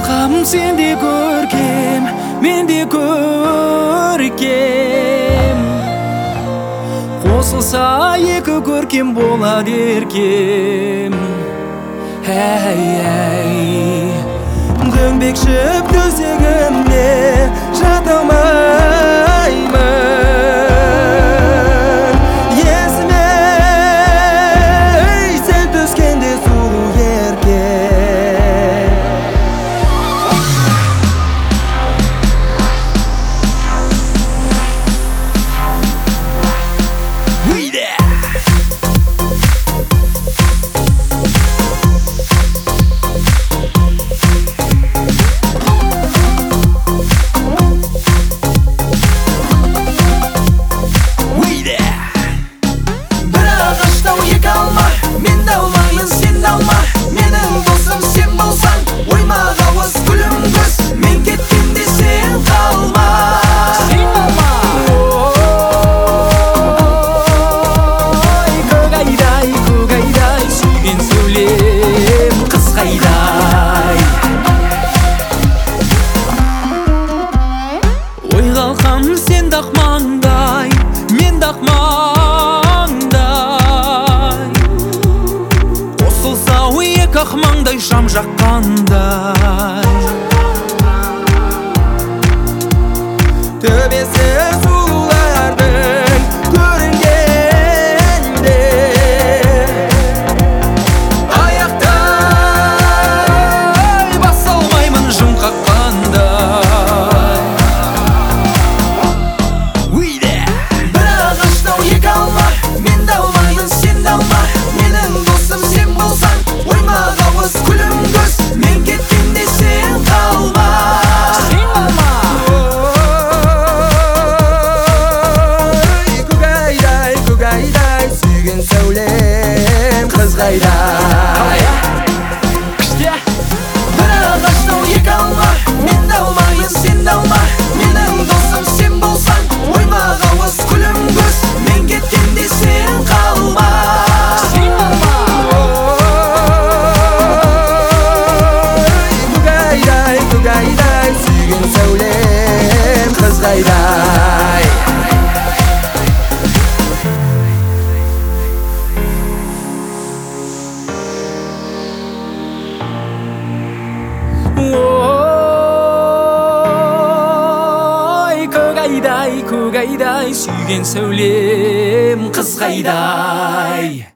алқам сенде көркем, менде көркем. Қосылса екі көркем болады еркем. Дөңбекшіп төсегімде жата алмаймын. Есіме сен түскенде сұлу еркем. Сен дақмаңдай, мен дақмаңдай. Қосылса екі ақмаңдай шам жаққандай. Төбесі сұлулардың көрінгенде аяқтай бас алмаймын жын қаққанда. Сүйген сәулем қыз қайда? Бір ағаштан екі алма, мен де алмайын, сен де алма. Менің досым сен болсаң, оймақ ауыз күлім көз. Мен кеткенде сен қалма. Көкайдай, сүйген сәулем қыз қайда? Көкайдай, сүйген сәулем қыз қайдай?